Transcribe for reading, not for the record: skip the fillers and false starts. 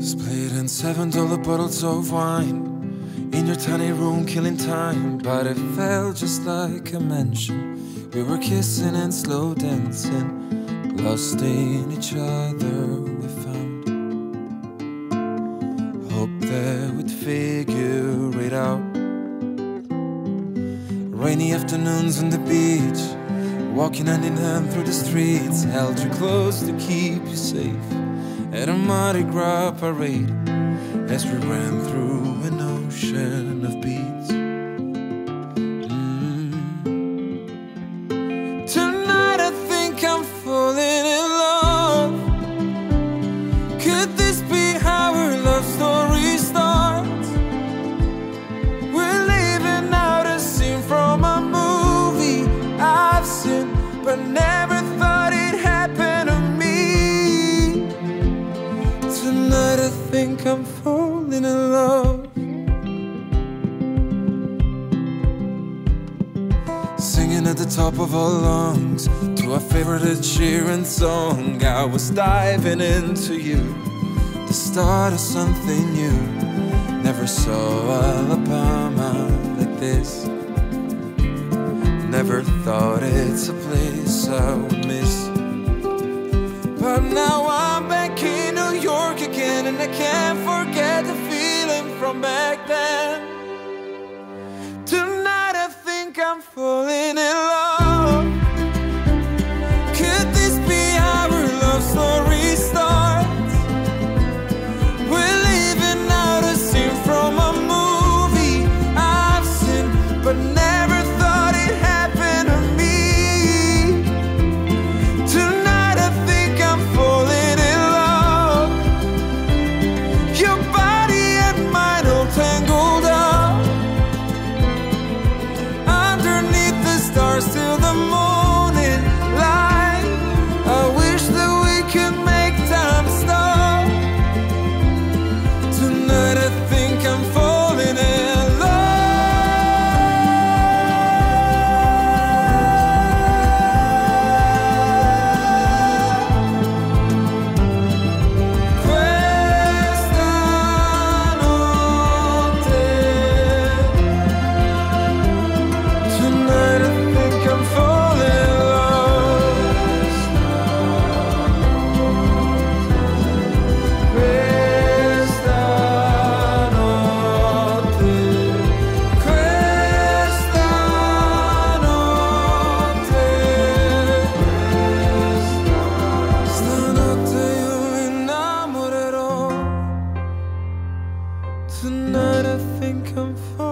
Split in $7 bottles of wine in your tiny room, killing time. But it felt just like a mansion. We were kissing and slow dancing, lost in each other we found. Hope that we'd figure it out. Rainy afternoons on the beach, walking hand in hand through the streets, held you close to keep you safe at a Mardi Gras parade as we ran through an ocean of beats. Tonight I think I'm falling in love. Could this be how our love story starts? We're living out a scene from a movie I've seen, but never thought it happened to me. Tonight I think I'm falling in love. Singing at the top of our lungs to our favorite Ed Sheeran song. I was diving into you, the start of something new. Never saw Alabama like this. Never thought it's a place I would miss. But now I'm back in New York again, and I can't forget the feeling from back then. Tonight I think I'm falling in love. Could this be how our love story starts? We're living out a scene from a movie I've seen, but never thought it happened to me. Tonight I think I'm falling in love. Your body and mine all tangled up underneath the stars till the morning light. I wish that we could make time stop. Tonight I think I'm falling in love. Questa notte. Tonight I think I'm falling in love. Questa notte. Questa notte. Stanotte io mi innamorerò. Tonight I think I'm falling.